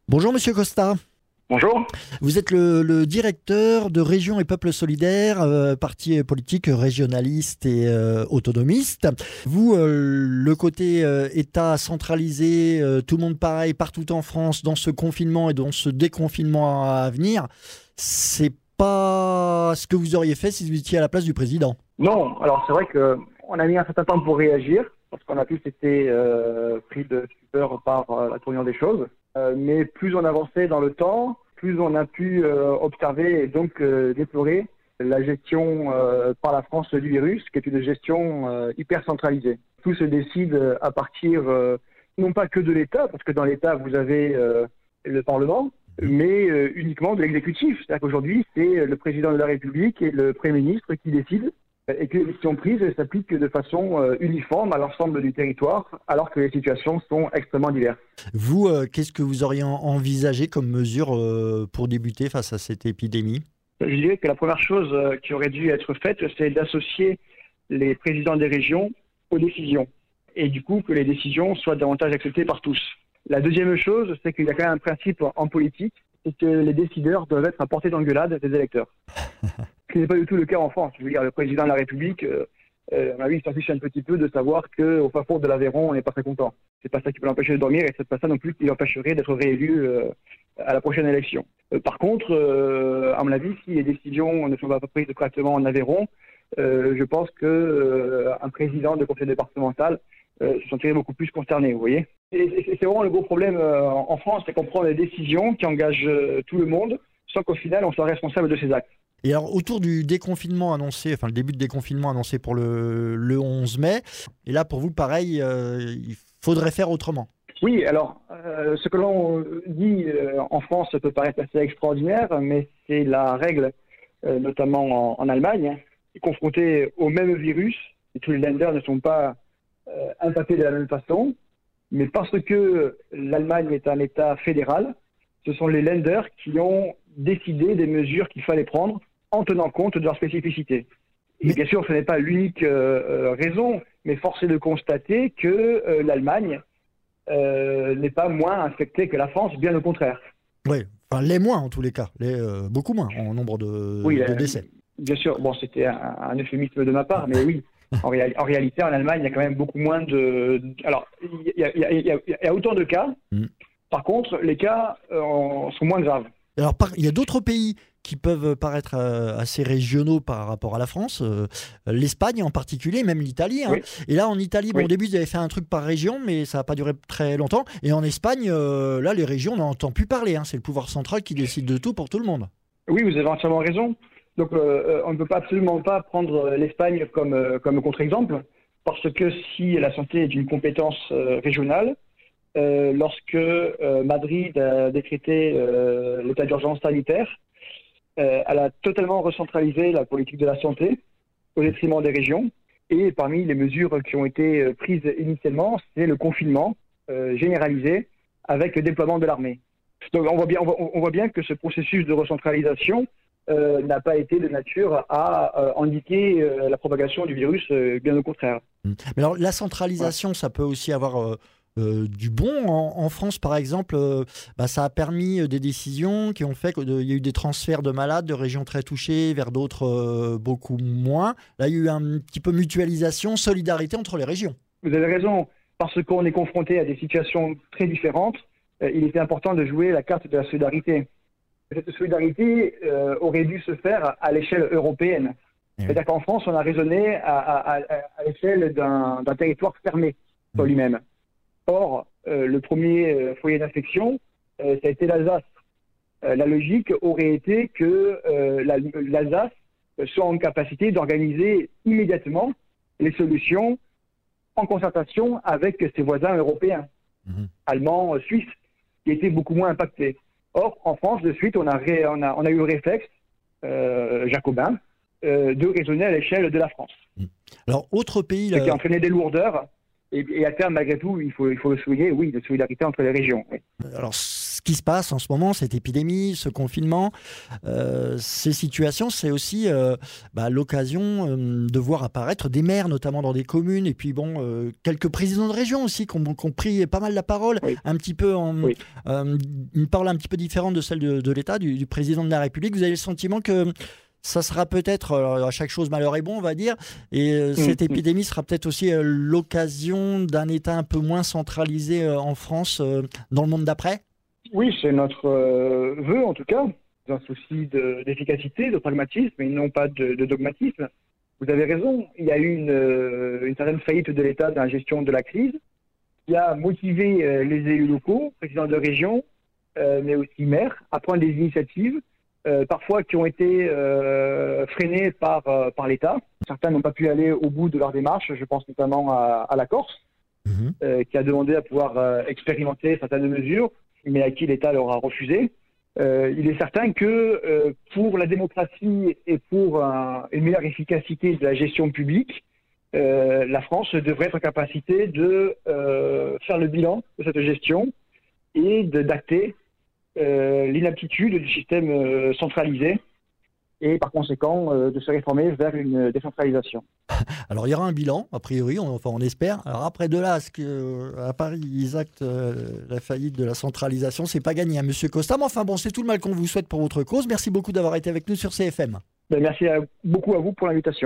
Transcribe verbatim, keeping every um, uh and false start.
Bonjour Monsieur Costa. Bonjour. Vous êtes le, le directeur de Régions et Peuples Solidaires, euh, parti politique régionaliste et euh, autonomiste. Vous, euh, le côté euh, État centralisé, euh, tout le monde pareil partout en France, dans ce confinement et dans ce déconfinement à, à venir, c'est pas ce que vous auriez fait si vous étiez à la place du président. Non, alors c'est vrai qu'on a mis un certain temps pour réagir, parce qu'on a tous été euh, pris de stupeur par euh, la tournure des choses. Euh, mais plus on avançait dans le temps, plus on a pu euh, observer et donc euh, déplorer la gestion euh, par la France du virus, qui est une gestion euh, hyper centralisée. Tout se décide à partir, euh, non pas que de l'État, parce que dans l'État, vous avez euh, le Parlement, mais euh, uniquement de l'exécutif. C'est-à-dire qu'aujourd'hui, c'est le président de la République et le Premier ministre qui décident et que les décisions prises s'appliquent de façon euh, uniforme à l'ensemble du territoire, alors que les situations sont extrêmement diverses. Vous, euh, qu'est-ce que vous auriez envisagé comme mesure euh, pour débuter face à cette épidémie ? Je dirais que la première chose euh, qui aurait dû être faite, c'est d'associer les présidents des régions aux décisions, et du coup que les décisions soient davantage acceptées par tous. La deuxième chose, c'est qu'il y a quand même un principe en politique, c'est que les décideurs doivent être à portée d'engueulade des électeurs. Ce n'est pas du tout le cas en France. Je veux dire, le président de la République, euh, euh, à mon avis, il s'en fiche un petit peu de savoir qu'au fin fond de l'Aveyron, on n'est pas très content. C'est pas ça qui peut l'empêcher de dormir et c'est pas ça non plus qui l'empêcherait d'être réélu euh, à la prochaine élection. Euh, par contre, euh, à mon avis, si les décisions ne sont pas prises correctement en Aveyron, euh, je pense que euh, un président de conseil départemental euh, se sentirait beaucoup plus concerné, vous voyez. Et, et c'est vraiment le gros problème euh, en France, c'est qu'on prend des décisions qui engagent euh, tout le monde, sans qu'au final, on soit responsable de ses actes. Et alors, autour du déconfinement annoncé, enfin le début de déconfinement annoncé pour le, le onze mai, et là, pour vous, pareil, euh, il faudrait faire autrement. Oui, alors, euh, ce que l'on dit euh, en France peut paraître assez extraordinaire, mais c'est la règle, euh, notamment en, en Allemagne, confrontée au même virus, et tous les lenders ne sont pas euh, impactés de la même façon, mais parce que l'Allemagne est un État fédéral, ce sont les lenders qui ont décidé des mesures qu'il fallait prendre en tenant compte de leur spécificité. Et mais... bien sûr, ce n'est pas l'unique euh, raison, mais force est de constater que euh, l'Allemagne euh, n'est pas moins infectée que la France, bien au contraire. Oui, enfin les moins en tous les cas, les, euh, beaucoup moins en nombre de, oui, de euh, décès. Bien sûr, bon, c'était un, un euphémisme de ma part, mais oui, en, réa- en réalité, en Allemagne, il y a quand même beaucoup moins de... Alors, il y a, il y a, il y a, il y a autant de cas, mm. Par contre, les cas euh, sont moins graves. Alors, par, il y a d'autres pays qui peuvent paraître euh, assez régionaux par rapport à la France, euh, l'Espagne en particulier, même l'Italie. Hein. Oui. Et là, en Italie, bon, oui. Au début, ils avaient fait un truc par région, mais ça n'a pas duré très longtemps. Et en Espagne, euh, là, les régions, on n'en entend plus parler. Hein. C'est le pouvoir central qui décide de tout pour tout le monde. Oui, vous avez entièrement raison. Donc, euh, on ne peut pas absolument pas prendre l'Espagne comme, euh, comme contre-exemple, parce que si la santé est une compétence euh, régionale, euh, lorsque euh, Madrid a décrété euh, l'état d'urgence sanitaire, Euh, elle a totalement recentralisé la politique de la santé au détriment des régions. Et parmi les mesures qui ont été prises initialement, c'est le confinement euh, généralisé avec le déploiement de l'armée. Donc on voit bien, on voit, on voit bien que ce processus de recentralisation euh, n'a pas été de nature à euh, indiquer euh, la propagation du virus, euh, bien au contraire. Mais alors la centralisation, ouais. Ça peut aussi avoir... Euh... Euh, du bon. En, en France, par exemple, euh, bah, ça a permis euh, des décisions qui ont fait qu'il y a eu des transferts de malades de régions très touchées vers d'autres euh, beaucoup moins. Là, il y a eu un petit peu mutualisation, solidarité entre les régions. Vous avez raison, parce qu'on est confronté à des situations très différentes, euh, il était important de jouer la carte de la solidarité. Cette solidarité euh, aurait dû se faire à l'échelle européenne. Oui. C'est-à-dire qu'en France, on a raisonné à, à, à, à l'échelle d'un, d'un territoire fermé sur mmh. lui-même. Or, euh, le premier euh, foyer d'infection, euh, ça a été l'Alsace. Euh, la logique aurait été que euh, la, l'Alsace soit en capacité d'organiser immédiatement les solutions en concertation avec ses voisins européens, mmh. allemands, suisses, qui étaient beaucoup moins impactés. Or, en France, de suite, on a, ré, on a, on a eu le réflexe euh, jacobin euh, de raisonner à l'échelle de la France. Mmh. Alors, autre pays... Ce là... qui a entraîné des lourdeurs. Et, et à terme, malgré tout, il faut, il faut le souligner, oui, de solidarité entre les régions. Oui. Alors, ce qui se passe en ce moment, cette épidémie, ce confinement, euh, ces situations, c'est aussi euh, bah, l'occasion euh, de voir apparaître des maires, notamment dans des communes, et puis bon, euh, quelques présidents de région aussi qui ont, qui ont pris pas mal la parole, oui. un petit peu en, oui. euh, une parole un petit peu différente de celle de, de l'État, du, du président de la République. Vous avez le sentiment que ça sera peut-être, à chaque chose malheur est bon, on va dire, et euh, mmh. cette épidémie sera peut-être aussi euh, l'occasion d'un État un peu moins centralisé euh, en France euh, dans le monde d'après? Oui, c'est notre euh, vœu en tout cas, un souci de, d'efficacité, de pragmatisme et non pas de, de dogmatisme. Vous avez raison, il y a eu une, euh, une certaine faillite de l'État dans la gestion de la crise qui a motivé euh, les élus locaux, présidents de région, euh, mais aussi maires, à prendre des initiatives Euh, parfois qui ont été euh, freinés par, euh, par l'État. Certains n'ont pas pu aller au bout de leur démarche, je pense notamment à, à la Corse, mmh. euh, qui a demandé à pouvoir euh, expérimenter certaines mesures, mais à qui l'État leur a refusé. Euh, il est certain que euh, pour la démocratie et pour un, une meilleure efficacité de la gestion publique, euh, la France devrait être en capacité de euh, faire le bilan de cette gestion et de, d'acter Euh, l'inaptitude du système euh, centralisé et par conséquent euh, de se réformer vers une décentralisation. Alors il y aura un bilan, a priori, on, enfin on espère. Alors après de là, à ce qu'à Paris ils actent euh, la faillite de la centralisation, c'est pas gagné, hein, Monsieur Costa. Mais enfin bon, c'est tout le mal qu'on vous souhaite pour votre cause. Merci beaucoup d'avoir été avec nous sur C F M. Ben, merci à, beaucoup à vous pour l'invitation.